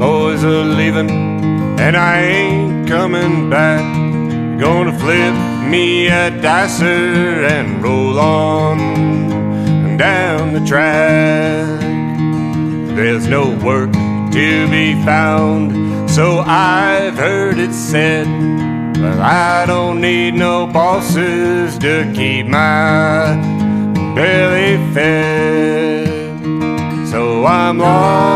boys are leaving and I ain't coming back. Gonna flip me a dicer and roll on down the track. There's no work to be found, so I've heard it said, but I don't need no bosses to keep my belly fed. So I'm lost